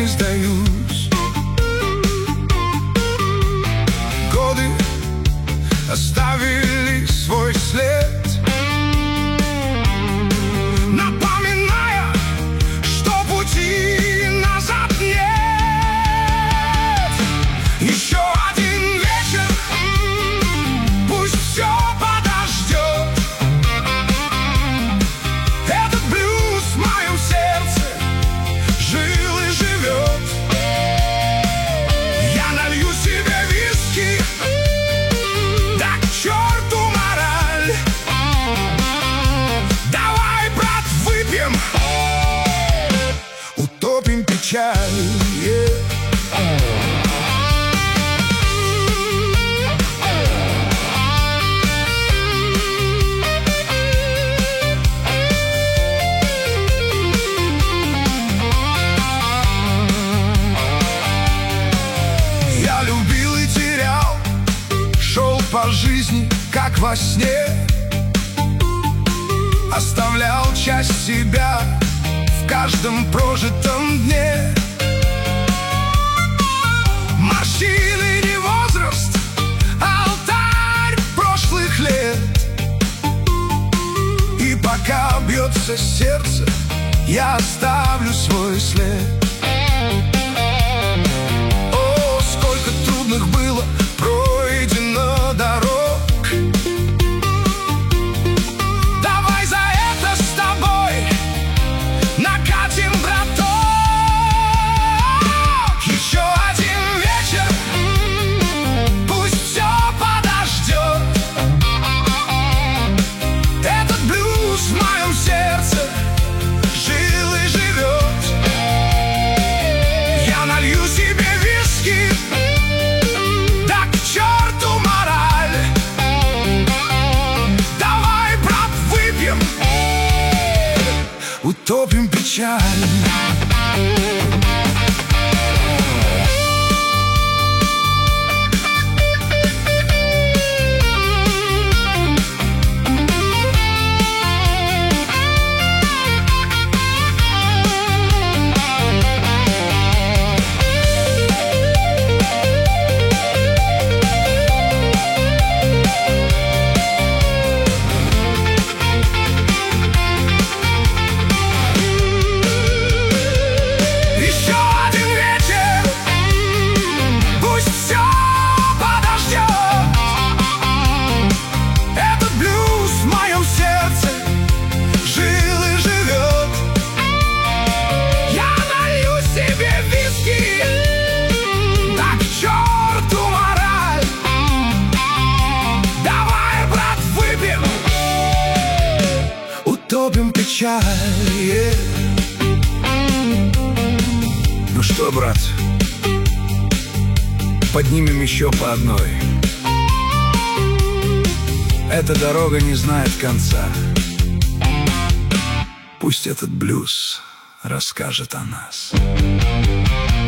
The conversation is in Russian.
сдаюсь. Годы оставили свой след, напоминая, что пути назад нет. Еще один вечер, пусть все подождет. Этот блюз в моем сердце жил и живет. Я налью себе виски, да к черту мораль. Давай, брат, выпьем, утопим печаль. Я любил и терял, шел по жизни, как во сне, оставлял часть себя в каждом прожитом дне. Морщины не возраст, алтарь прошлых лет. И пока бьется сердце, я оставлю свой след. О, сколько трудных было пройдено дорог. Давай за это с тобой накатим, браток. Еще один вечер, пусть все подождет. Этот блюз в моем сердце жил и живет. Я налью себе виски, да к черту мораль. Давай, брат, выпьем, утопим печаль. Утопим печаль. Ну что, брат, поднимем еще по одной. Эта дорога не знает конца. Пусть этот блюз расскажет о нас.